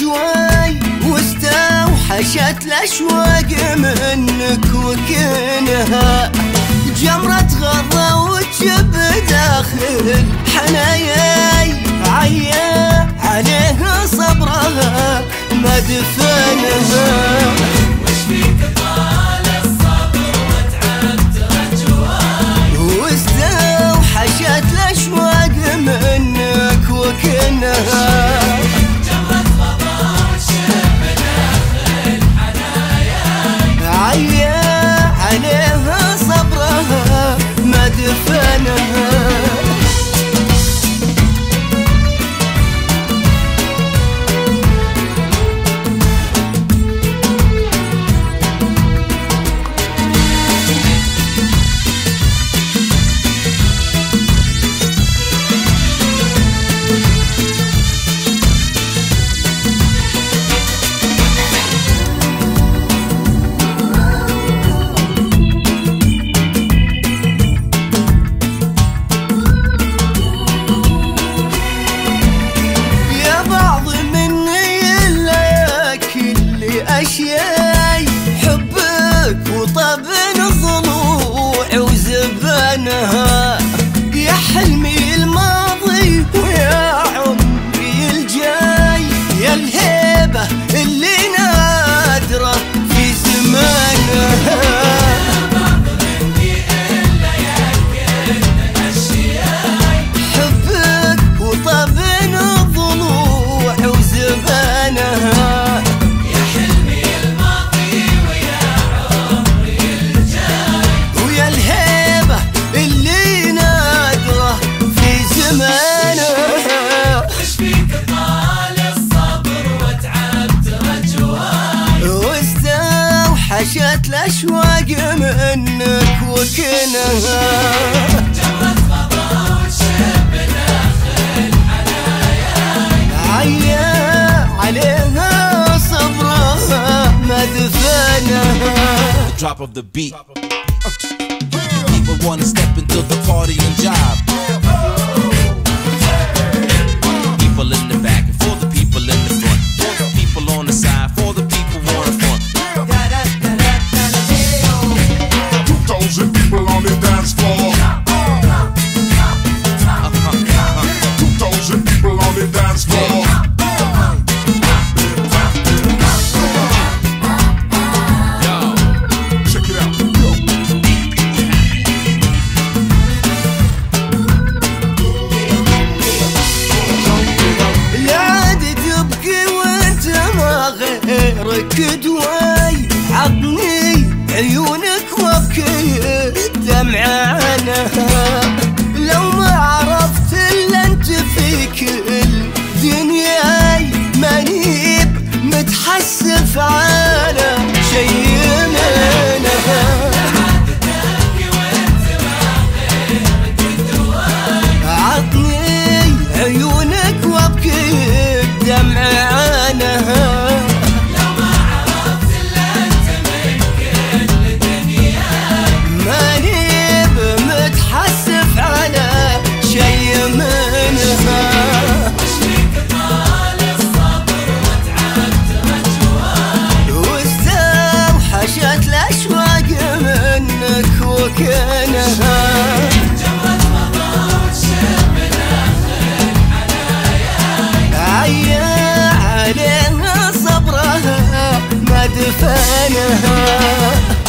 رجواي واستوحشت الأشواق منك وكنها جمرة غضا وتشب داخل حناياي عيا عليها صبرها ما دفنها. وش فيك طال الصبر وتعبت رجواي واستوحشت الأشواق منك وكنها جمرة غضا وتشب داخل حناياي عيا عليها صبرها ما دفنها. أشياي حبك وطبن الضلوع وزبانها يا حلمي الماضي ويا عمري الجاي يا الهيبة اللي نادرة في زمانها. حبك وطبن الضلوع وزبانها حشت الأشواق منك وكنها جمرة غضا وتشب داخل حناياي عيا عليها صبرها ما دفنها. Drop of the beat. People wanna step into the party and jive. People in the back and for the people in the front. For the people on the side, for the people wanna front. 2,000 people on the dance floor. 2,000 people on the dance floor. Check it out. العاد تبكي وانت ما غيرك دواي عطني عيونك وابكي الدمع عنها لو ما عرفت الا انت في كل دنياي مانيب متحسف على شي منها. عطني عيونك وابكي الدمع عنها وكنها جمرة غضا وتشب داخل حناياي عيا عليها صبرها ما دفنها.